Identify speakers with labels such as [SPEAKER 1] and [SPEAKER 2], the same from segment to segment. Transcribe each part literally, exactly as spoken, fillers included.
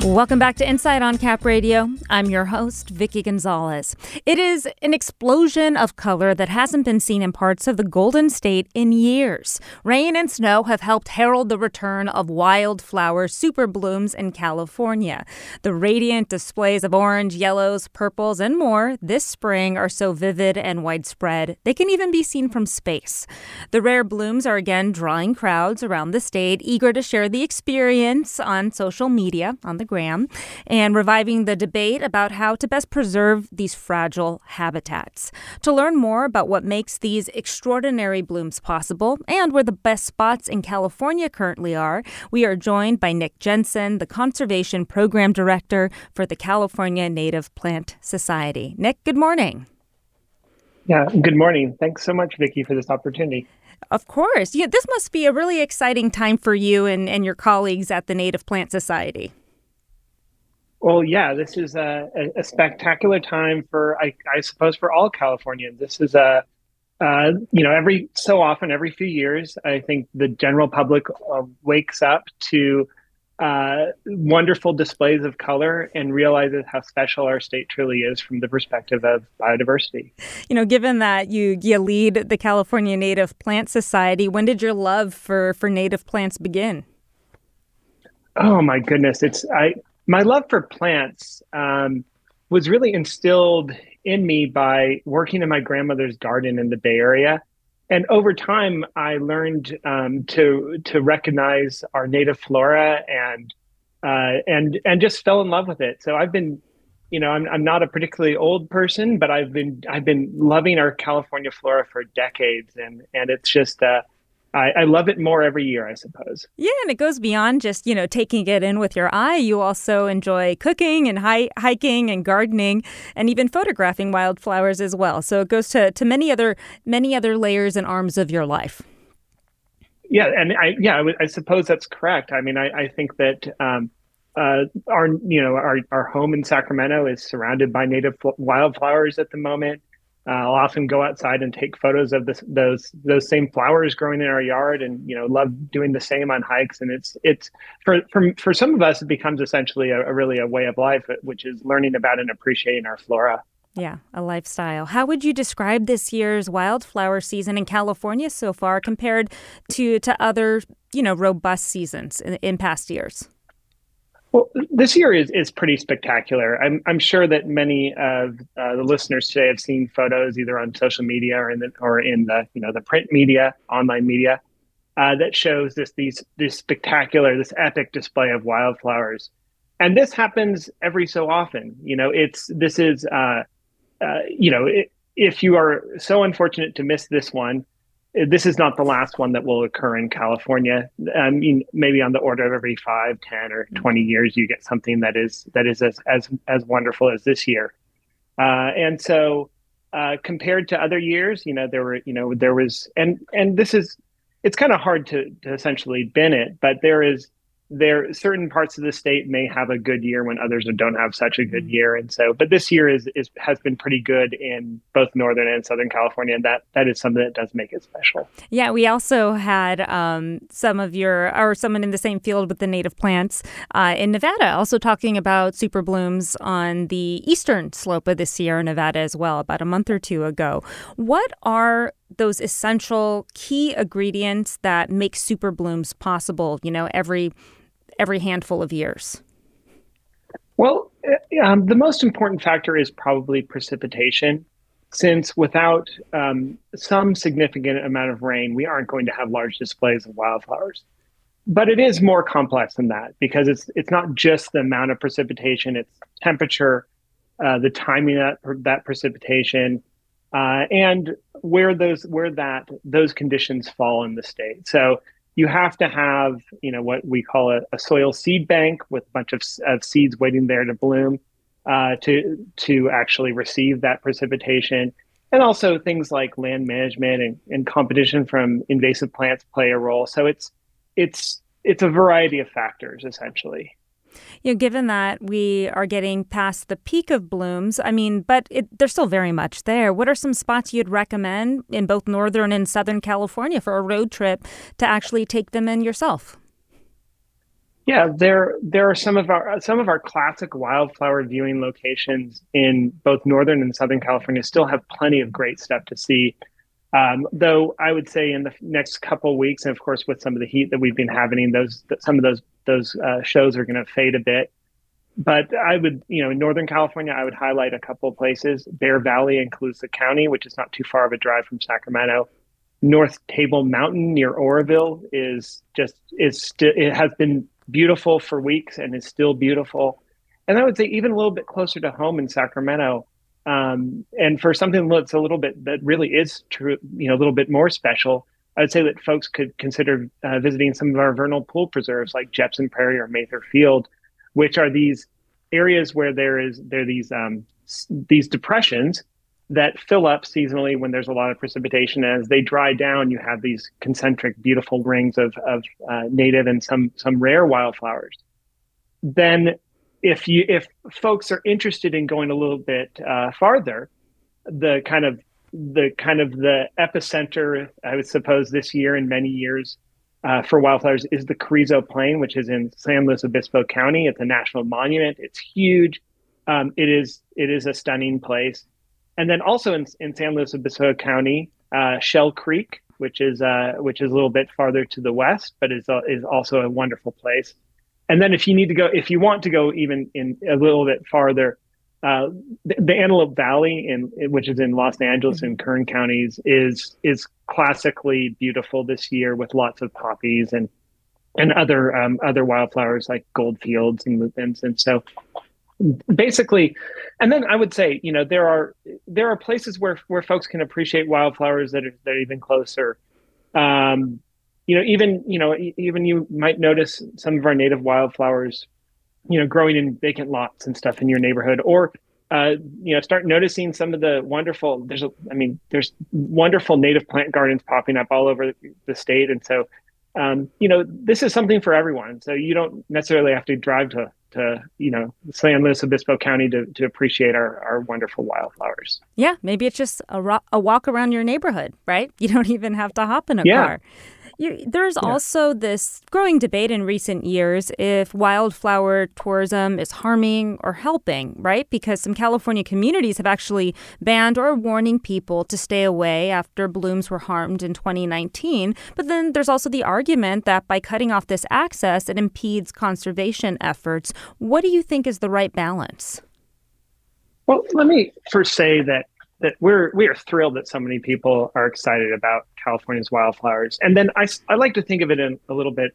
[SPEAKER 1] Welcome back to Insight on Cap Radio. I'm your host, Vicky Gonzalez. It is an explosion of color that hasn't been seen in parts of the Golden State in years. Rain and snow have helped herald the return of wildflower super blooms in California. The radiant displays of orange, yellows, purples, and more this spring are so vivid and widespread, they can even be seen from space. The rare blooms are again drawing crowds around the state, eager to share the experience on social media, on the Graham, and reviving the debate about how to best preserve these fragile habitats. To learn more about what makes these extraordinary blooms possible and where the best spots in California currently are, we are joined by Nick Jensen, the Conservation Program Director for the California Native Plant Society. Nick, good morning.
[SPEAKER 2] Yeah, good morning. Thanks so much, Vicki, for this opportunity.
[SPEAKER 1] Of course. Yeah, this must be a really exciting time for you and, and your colleagues at the Native Plant Society.
[SPEAKER 2] Well, yeah, this is a, a spectacular time for, I, I suppose, for all Californians. This is a, uh, you know, every so often, every few years, I think the general public uh, wakes up to uh, wonderful displays of color and realizes how special our state truly is from the perspective of biodiversity.
[SPEAKER 1] You know, given that you, you lead the California Native Plant Society, when did your love for, for native plants begin?
[SPEAKER 2] Oh, my goodness. It's, I, My love for plants um, was really instilled in me by working in my grandmother's garden in the Bay Area. And over time, I learned um, to to recognize our native flora and uh, and and just fell in love with it. So I've been, you know, I'm I'm not a particularly old person, but I've been I've been loving our California flora for decades, and and it's just uh, I, I love it more every year, I suppose.
[SPEAKER 1] Yeah, and it goes beyond just, you know, taking it in with your eye. You also enjoy cooking and hi- hiking and gardening and even photographing wildflowers as well. So it goes to, to many other many other layers and arms of your life.
[SPEAKER 2] Yeah, and I yeah, I, w- I suppose that's correct. I mean, I, I think that um, uh, our you know our our home in Sacramento is surrounded by native fl- wildflowers at the moment. Uh, I'll often go outside and take photos of this, those those same flowers growing in our yard, and you know, love doing the same on hikes. And it's it's for for for some of us, it becomes essentially a, a really a way of life, which is learning about and appreciating our flora.
[SPEAKER 1] Yeah, a lifestyle. How would you describe this year's wildflower season in California so far compared to to other, you know, robust seasons in, in past years?
[SPEAKER 2] Well, this year is, is pretty spectacular. I'm I'm sure that many of uh, the listeners today have seen photos either on social media or in the or in the you know the print media, online media, uh, that shows this these this spectacular, this epic display of wildflowers, and this happens every so often. You know, it's this is uh, uh, you know it, if you are so unfortunate to miss this one. This is not the last one that will occur in California. I mean, maybe on the order of every five, ten, or twenty years, you get something that is that is as as, as wonderful as this year. Uh, and so, uh, compared to other years, you know, there were, you know, there was, and and this is, it's kind of hard to to essentially bin it, but there is. There certain parts of the state may have a good year when others don't have such a good year, and so. But this year is, is has been pretty good in both Northern and Southern California, and that that is something that does make it special.
[SPEAKER 1] Yeah, we also had um, some of your or someone in the same field with the native plants uh, in Nevada, also talking about super blooms on the eastern slope of the Sierra Nevada as well, about a month or two ago. What are those essential key ingredients that make super blooms possible? You know, every every handful of years?
[SPEAKER 2] Well, um, the most important factor is probably precipitation, since without um, some significant amount of rain, we aren't going to have large displays of wildflowers. But it is more complex than that, because it's it's not just the amount of precipitation, it's temperature, uh, the timing of that, that precipitation, uh, and where those where that those conditions fall in the state. So you have to have, you know, what we call a, a soil seed bank with a bunch of, of seeds waiting there to bloom uh, to to actually receive that precipitation. And also things like land management and, and competition from invasive plants play a role. So it's it's it's a variety of factors, essentially.
[SPEAKER 1] You know, given that we are getting past the peak of blooms, I mean, but it, they're still very much there. What are some spots you'd recommend in both Northern and Southern California for a road trip to actually take them in yourself?
[SPEAKER 2] Yeah, there there are some of our some of our classic wildflower viewing locations in both northern and southern California still have plenty of great stuff to see. Um, though I would say in the next couple of weeks, and of course with some of the heat that we've been having, those some of those those uh, shows are going to fade a bit. But I would, you know, in Northern California, I would highlight a couple of places: Bear Valley in Colusa County, which is not too far of a drive from Sacramento. North Table Mountain near Oroville is just is still it has been beautiful for weeks and is still beautiful. And I would say even a little bit closer to home in Sacramento, um, and for something that's a little bit that really is true, you know, a little bit more special. I would say that folks could consider uh, visiting some of our vernal pool preserves like Jepson Prairie or Mather Field, which are these areas where there is there are these um, these depressions that fill up seasonally when there's a lot of precipitation. As they dry down, you have these concentric, beautiful rings of of uh, native and some some rare wildflowers. Then, if you if folks are interested in going a little bit uh, farther, the kind of the kind of the epicenter, I would suppose, this year and many years uh, for wildflowers is the Carrizo Plain, which is in San Luis Obispo County. It's a national monument. It's huge. Um, it is it is a stunning place. And then also in, in San Luis Obispo County, uh, Shell Creek, which is uh, which is a little bit farther to the west, but is uh, is also a wonderful place. And then if you need to go, if you want to go even in a little bit farther, uh, the, the Antelope Valley, in which is in Los Angeles and Kern counties, is is classically beautiful this year with lots of poppies and and other um, other wildflowers like goldfields and lupins. And so basically, and then I would say, you know, there are there are places where where folks can appreciate wildflowers that are that are even closer. Um, you know, even you know, even you might notice some of our native wildflowers, you know, growing in vacant lots and stuff in your neighborhood, or uh, you know, start noticing some of the wonderful. There's, a, I mean, there's wonderful native plant gardens popping up all over the state, and so, um, you know, this is something for everyone. So you don't necessarily have to drive to to you know San Luis Obispo County to to appreciate our our wonderful wildflowers.
[SPEAKER 1] Yeah, maybe it's just a, ro- a walk around your neighborhood, right? You don't even have to hop in a
[SPEAKER 2] Yeah.
[SPEAKER 1] car. You, there's
[SPEAKER 2] Yeah.
[SPEAKER 1] also this growing debate in recent years if wildflower tourism is harming or helping, right? Because some California communities have actually banned or warning people to stay away after blooms were harmed in twenty nineteen. But then there's also the argument that by cutting off this access, it impedes conservation efforts. What do you think is the right balance?
[SPEAKER 2] Well, let me first say that that we're we are thrilled that so many people are excited about California's wildflowers, and then I, I like to think of it in a little bit,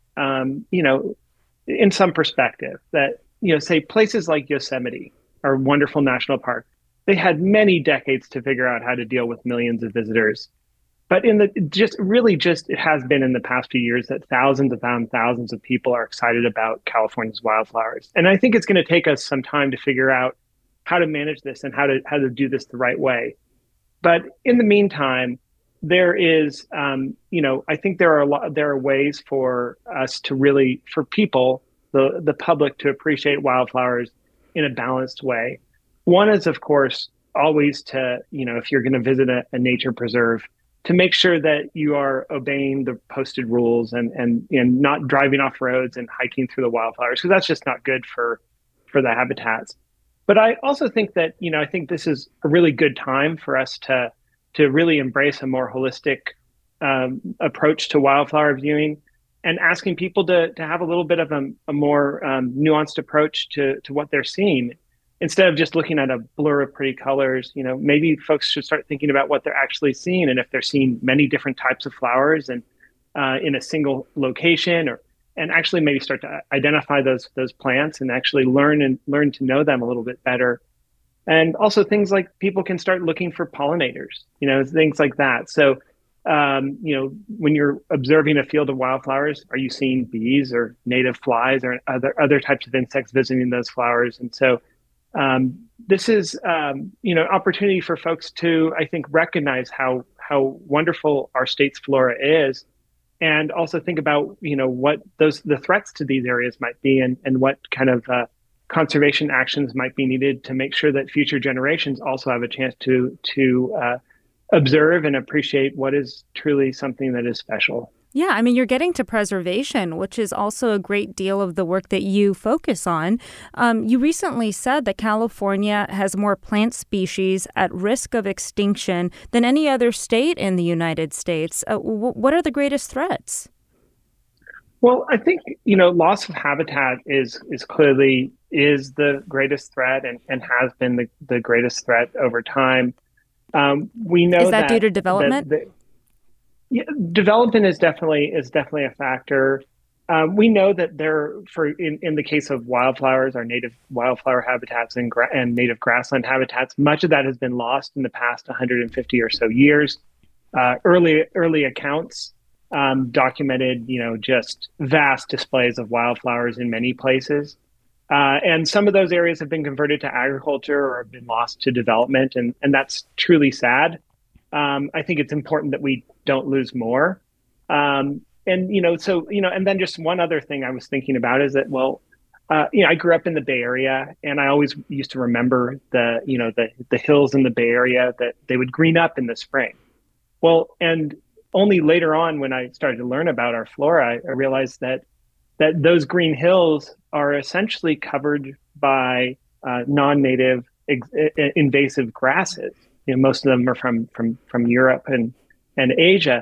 [SPEAKER 2] um, you know, in some perspective that you know, say places like Yosemite, our wonderful national park, they had many decades to figure out how to deal with millions of visitors, but in the just really just it has been in the past few years that thousands upon thousands of people are excited about California's wildflowers, and I think it's going to take us some time to figure out how to manage this and how to how to do this the right way. But in the meantime, there is, um, you know, I think there are a lot, there are ways for us to really, for people, the the public, to appreciate wildflowers in a balanced way. One is, of course, always to, you know, if you're going to visit a, a nature preserve, to make sure that you are obeying the posted rules and and and not driving off roads and hiking through the wildflowers, because that's just not good for for the habitats. But I also think that, you know, I think this is a really good time for us to to really embrace a more holistic um, approach to wildflower viewing, and asking people to to have a little bit of a, a more um, nuanced approach to to what they're seeing, instead of just looking at a blur of pretty colors. You know, maybe folks should start thinking about what they're actually seeing, and if they're seeing many different types of flowers and uh, in a single location, or and actually maybe start to identify those those plants and actually learn and learn to know them a little bit better. And also things like people can start looking for pollinators, you know, things like that. So, um, you know, when you're observing a field of wildflowers, are you seeing bees or native flies or other other types of insects visiting those flowers? And so um, this is, um, you know, opportunity for folks to, I think, recognize how how wonderful our state's flora is, and also think about, you know, what those the threats to these areas might be, and, and what kind of uh, conservation actions might be needed to make sure that future generations also have a chance to to uh, observe and appreciate what is truly something that is special.
[SPEAKER 1] Yeah, I mean, you're getting to preservation, which is also a great deal of the work that you focus on. Um, you recently said that California has more plant species at risk of extinction than any other state in the United States. Uh, w- what are the greatest threats?
[SPEAKER 2] Well, I think, you know, loss of habitat is is clearly is the greatest threat and, and has been the, the greatest threat over time. Um, we know
[SPEAKER 1] is that,
[SPEAKER 2] that
[SPEAKER 1] due to development?
[SPEAKER 2] The, the, yeah, development is definitely is definitely a factor. Um, we know that there, for in, in the case of wildflowers, our native wildflower habitats and, gra- and native grassland habitats, much of that has been lost in the past one hundred fifty or so years. Uh, early early accounts um, documented, you know, just vast displays of wildflowers in many places, uh, and some of those areas have been converted to agriculture or have been lost to development, and and that's truly sad. Um, I think it's important that we don't lose more. Um, and, you know, so, you know, and then just one other thing I was thinking about is that, well, uh, you know, I grew up in the Bay Area and I always used to remember the, you know, the, the hills in the Bay Area that they would green up in the spring. Well, and only later on when I started to learn about our flora, I, I realized that, that those green hills are essentially covered by uh, non-native ex- invasive grasses. You know, most of them are from from from Europe and and Asia,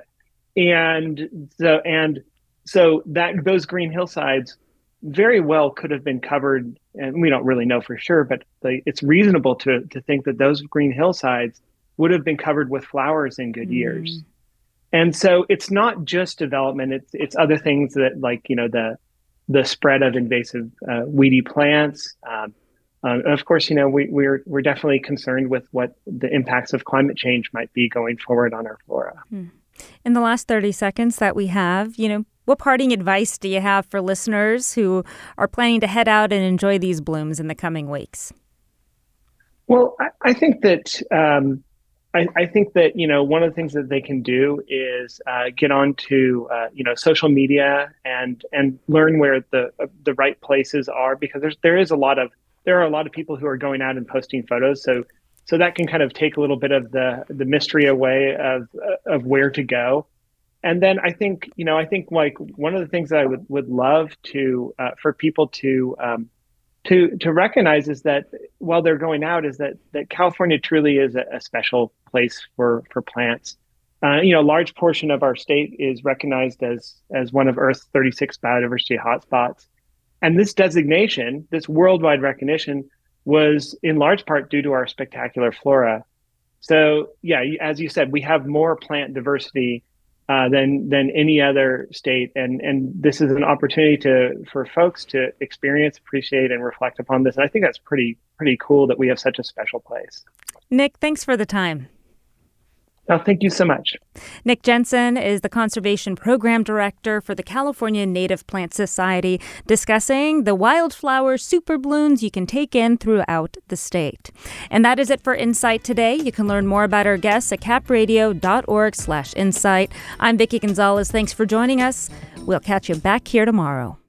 [SPEAKER 2] and so and so that those green hillsides very well could have been covered, and we don't really know for sure, but the, it's reasonable to to think that those green hillsides would have been covered with flowers in good mm. years. And so it's not just development; it's it's other things that, like, you know, the the spread of invasive uh, weedy plants. Um, Uh, and of course, you know, we, we're we're definitely concerned with what the impacts of climate change might be going forward on our flora.
[SPEAKER 1] In the last thirty seconds that we have, you know, what parting advice do you have for listeners who are planning to head out and enjoy these blooms in the coming weeks?
[SPEAKER 2] Well, I, I think that um, I, I think that, you know, one of the things that they can do is uh, get onto uh, you know, social media and and learn where the uh, the right places are, because there's there is a lot of There are a lot of people who are going out and posting photos, so so that can kind of take a little bit of the the mystery away of of where to go. And then I think, you know, I think like one of the things that I would, would love to uh, for people to um, to to recognize is that while they're going out, is that that California truly is a, a special place for for plants. Uh, you know, a large portion of our state is recognized as as one of Earth's thirty-six biodiversity hotspots. And this designation, this worldwide recognition, was in large part due to our spectacular flora. So, yeah, as you said, we have more plant diversity uh, than than any other state, and and this is an opportunity to for folks to experience, appreciate, and reflect upon this. And I think that's pretty pretty cool that we have such a special place.
[SPEAKER 1] Nick, thanks for the time.
[SPEAKER 2] Oh, thank you so much.
[SPEAKER 1] Nick Jensen is the Conservation Program Director for the California Native Plant Society, discussing the wildflower super blooms you can take in throughout the state. And that is it for Insight today. You can learn more about our guests at capradio.org slash insight. I'm Vicki Gonzalez. Thanks for joining us. We'll catch you back here tomorrow.